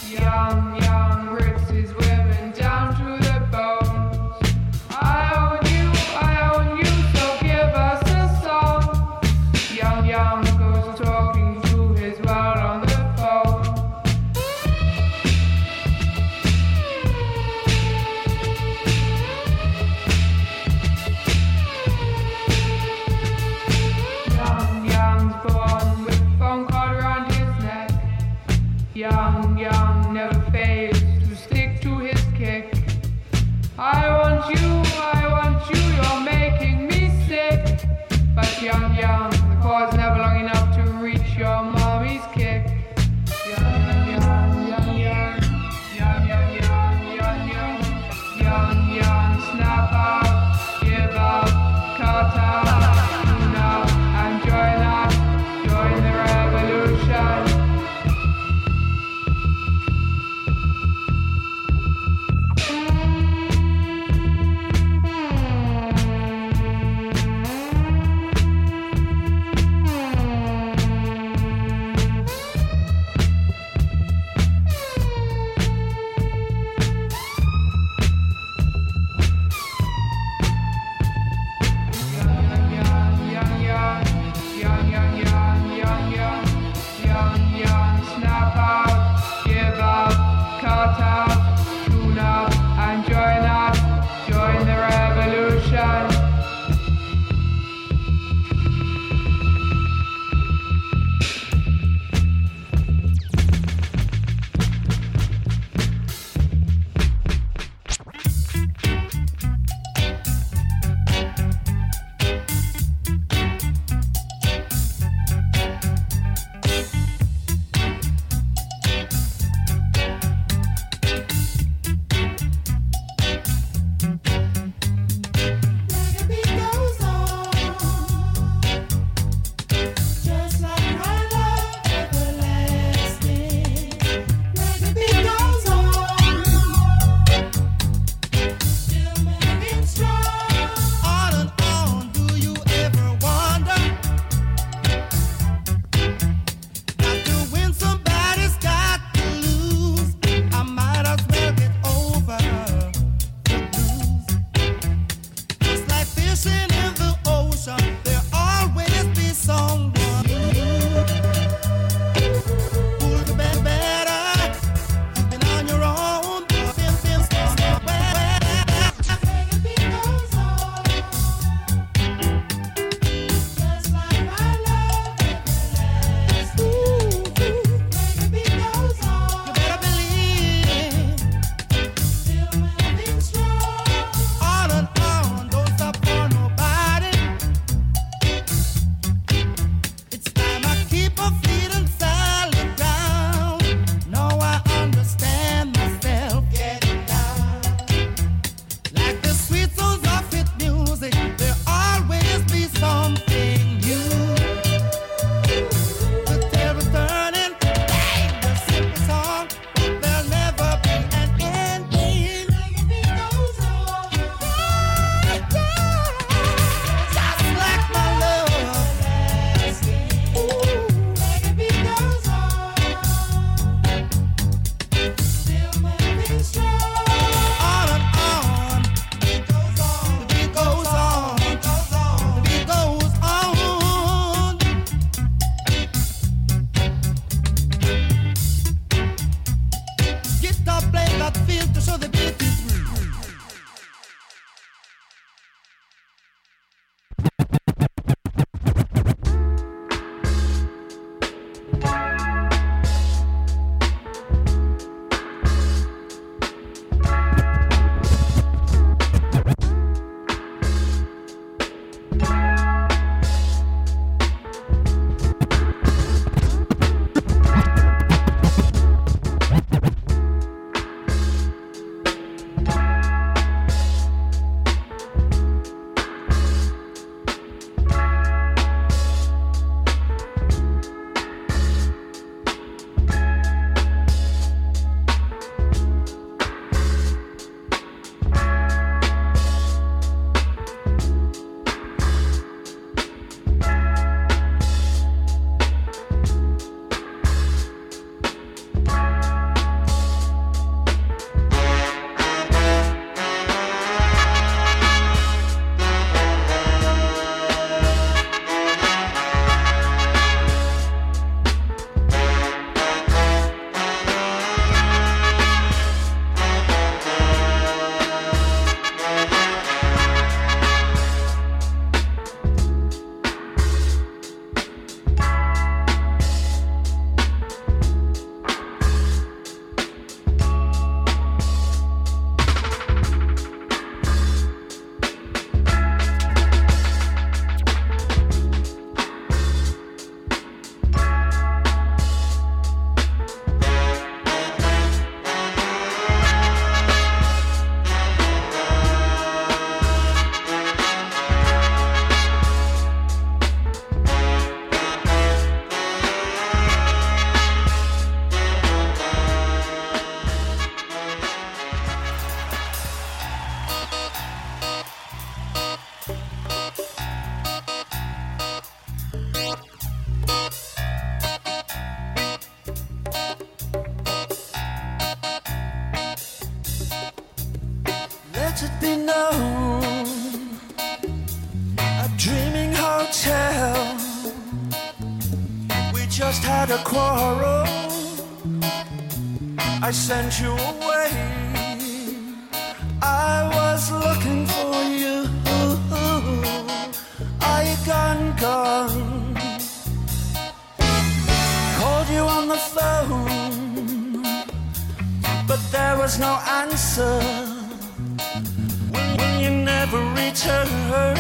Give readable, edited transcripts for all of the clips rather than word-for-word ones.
Young rips his women down to the bones. I own you, so give us a song. Young goes talking to his world on the phone. Young's born with a phone cord around his neck. Young never fails to stick to his kick. I want you, you're making me sick. But young, the cord's never long enough to reach your mommy's kick. Young, snap out, give up, cut out, tune out, and join the revolution. Young, snap out, give up, cut out, tune up, and join the revolution. let it be known, a dreaming hotel. We just had a quarrel. I sent you away. I was looking for you. Are you gone? Called you on the phone, but there was no answer. Will you never return?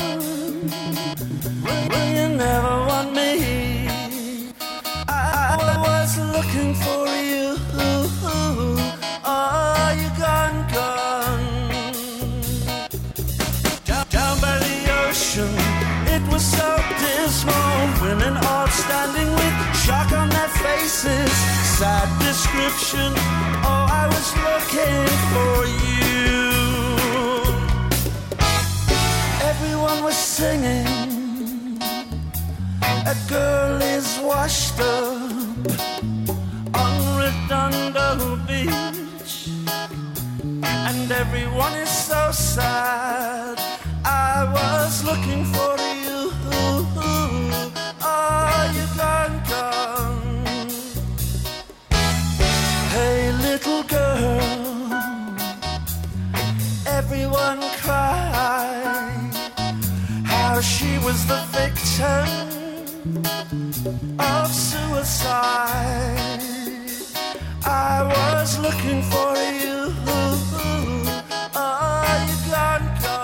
Will you never want me? I was looking for you. Are you gone? Down by the ocean, it was so dismal. Women all standing with shock on their faces. Sad description. Oh, I was looking for you. Everyone was singing. A girl is washed up on Redondo Beach, and everyone is so sad. I was looking for you. Are you gone? Hey, little girl, everyone cried how she was the victim of suicide. I was looking for you. Are you gone?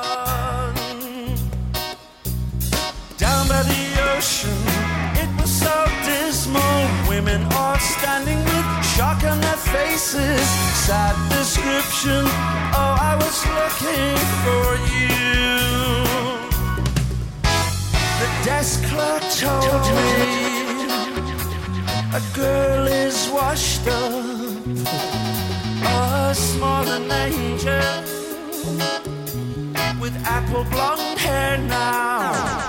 Down by the ocean, it was so dismal. Women all standing with shock on their faces. Sad description. Oh, I was looking for you. The desk clerk told me a girl is washed up, small and angel, with apple blonde hair now.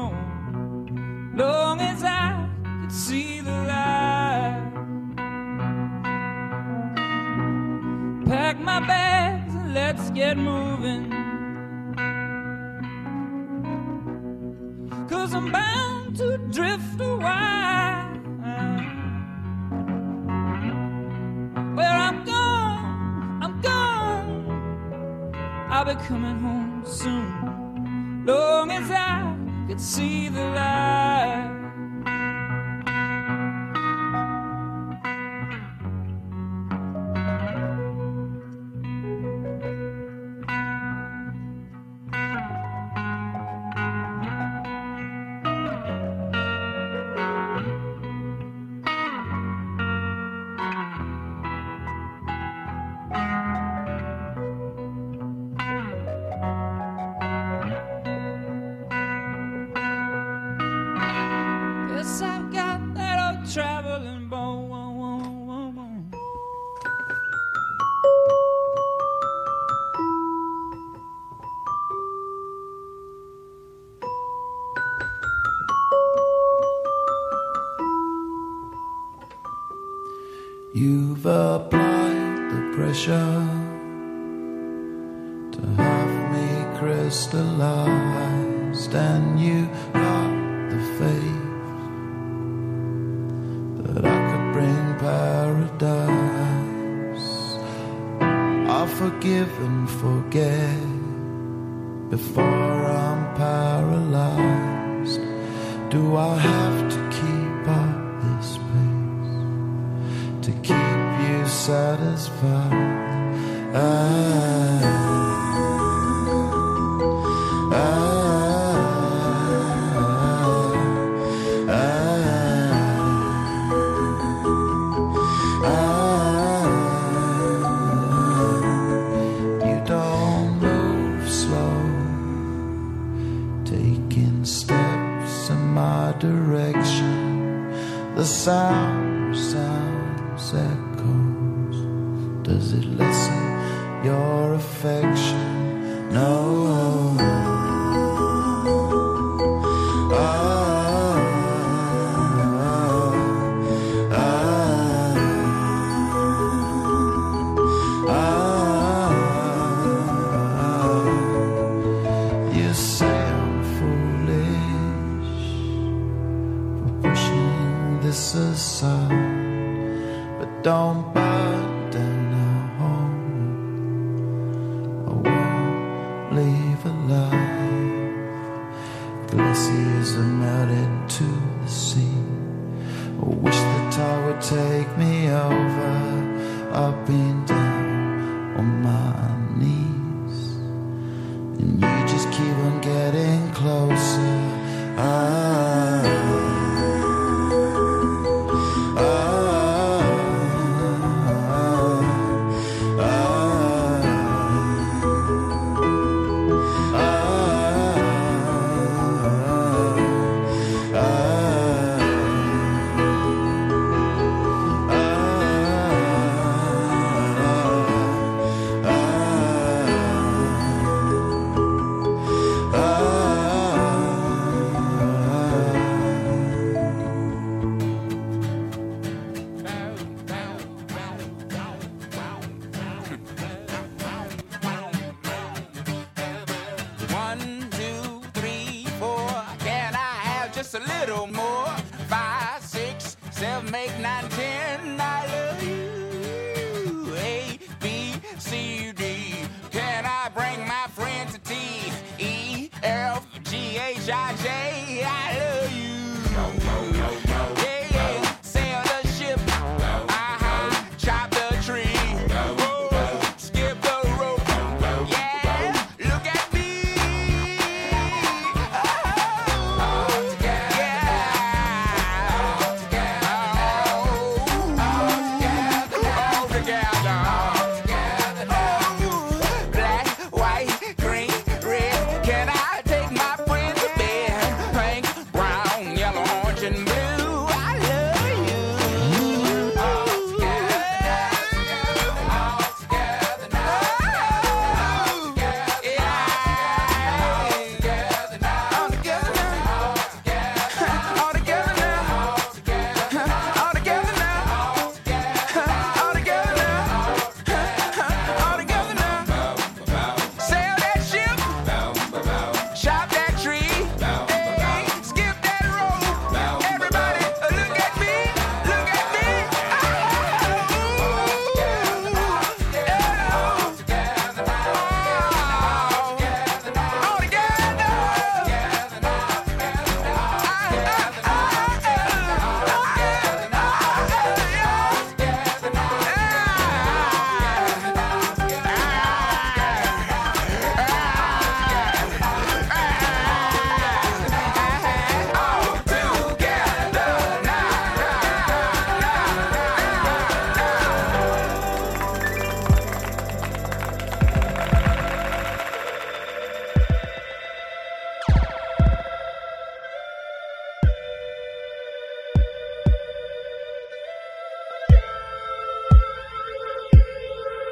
home, long as I could see the light. Pack my bags and let's get moving, 'cause I'm bound to drift a while. Where I'm gone, I'll be coming home soon, long as I could see the light. Traveling bone. You've applied the pressure to have me crystallized, and you got the faith that I could bring paradise. I'll forgive and forget before I'm paralyzed. Do I have to keep up this pace to keep you satisfied? You don't move slow, taking steps in my direction. The sounds echoes. Does it lessen your affection? No. You say I'm foolish for pushing this aside, but don't burn down our home. I won't leave alive. Glaciers are melted to the sea. I wish the tide would take me over. I've been down on my knees, and you just keep on getting closer. Just a little more. 5, 6, 7, 8, 9, 10. I love you. A, B, C, D. Can I bring my friend to T? E, F, G, H, I, J. I love you. Yeah, yeah. Sail the ship. Chop the tree. Skip the rope. Yeah, look at me.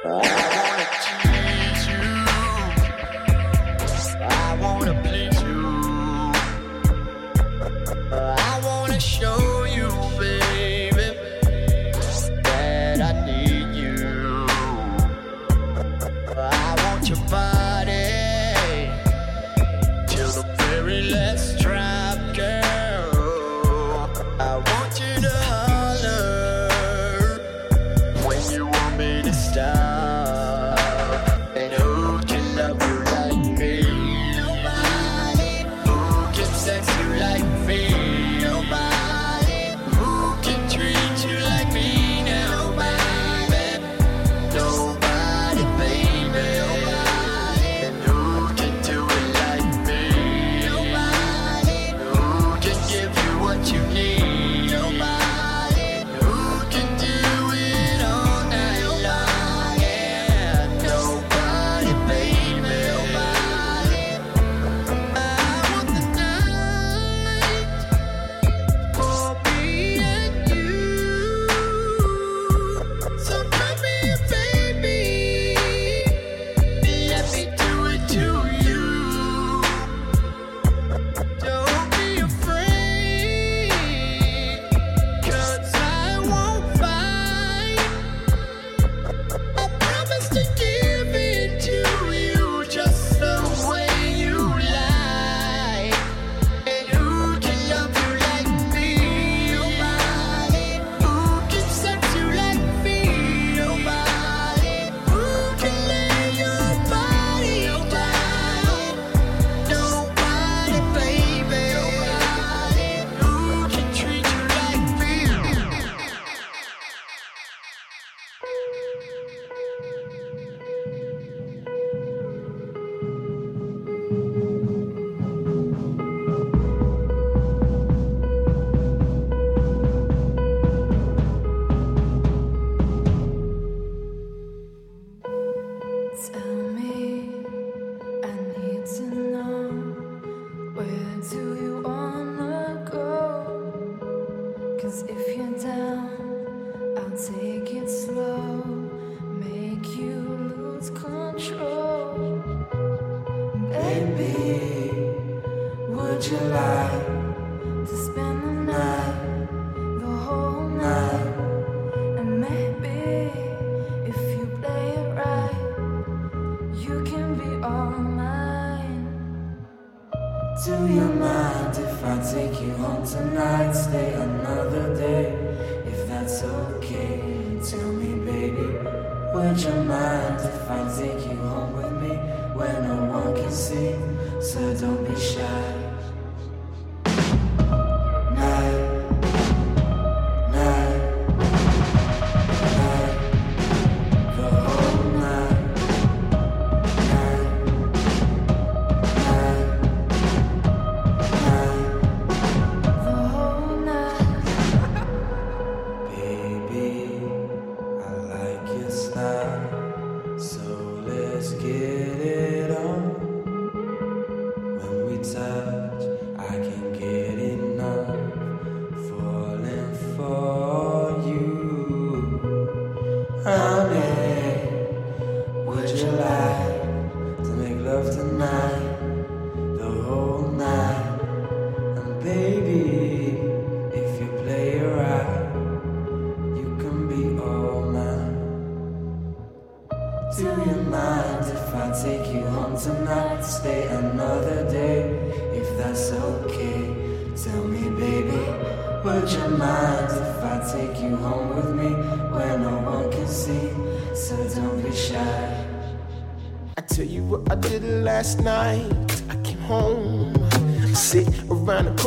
Last night I came home, sit around a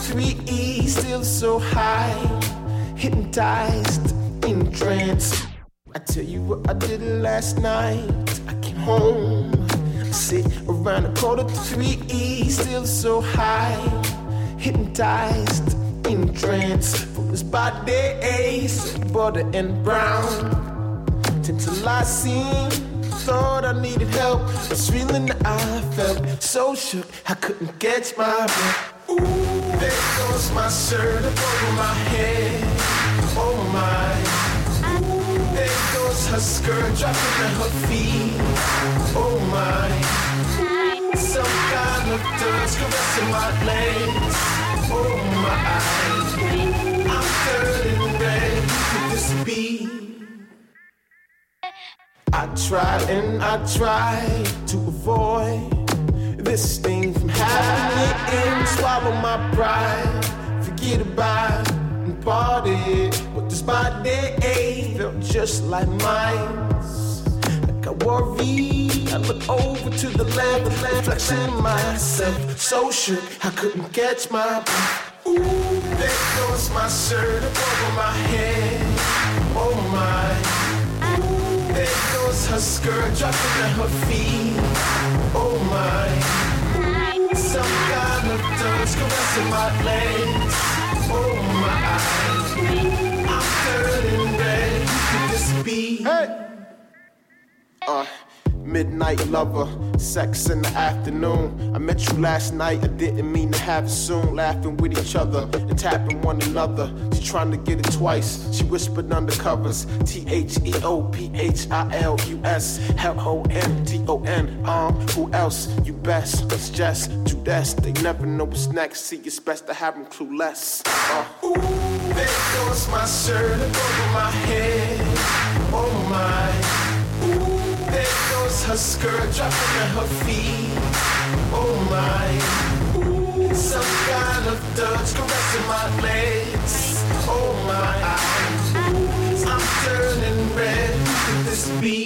2:45, still so high, hypnotized in a trance. I tell you what I did last night. I came home, sit around a 2:45, still so high, hypnotized in a trance. From his body, butter and brown, till I seen. Thought I needed help, this feeling that I felt so shook I couldn't catch my breath. Ooh, there goes my shirt up over my head, oh my. Ooh, there goes goes her skirt dropping at her feet. Oh my. Some kind of touch caressing my legs. Oh my. I'm turning red. Could this be? I tried and I tried to avoid this thing from happening. Swallow my pride, forget about and party. But this body felt just like mine. Like I worry, I look over to the left, reflection of myself. So shook, I couldn't catch my breath. Ooh, there goes my shirt up over my head. Oh my. There goes her skirt dropping at her feet. Oh my. Some kind of touch caressing my legs. Oh my. I'm turning red. Could this be? Hey. Midnight lover, sex in the afternoon. I met you last night, I didn't mean to have it soon. Laughing with each other and tapping one another. She trying to get it twice, she whispered under covers. TheOPHILUS, LONTON. Who else? You best. It's just Judas. They never know what's next. See, it's best to have them clueless. Ooh, there goes my shirt over my head. Oh my. Ooh, there goes her skirt dropping at her feet. Oh my. Ooh, some kind of touch caressing my legs. Oh my. Ooh, I'm turning red. Who could this be?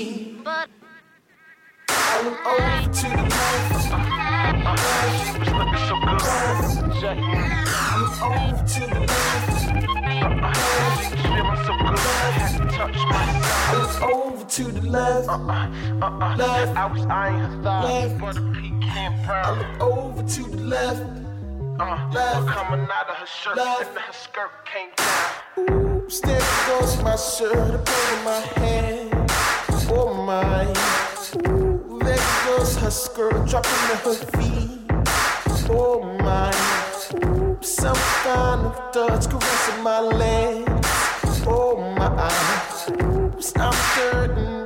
I look over to the left. She was looking so good. I look over to the left. She was feeling so good. I had to touch myself. I look over to the left. Left. I was eyeing her thighs, but a pecan brown. I look over to the left. Left. Coming out of her shirt, left. And her skirt came down. Ooh, there goes my shirt up over my head. Oh my. Ooh, there goes her skirt dropping at her feet. Oh my. Ooh, some kind of touch caressing my legs. Oh my. Ooh, I'm turning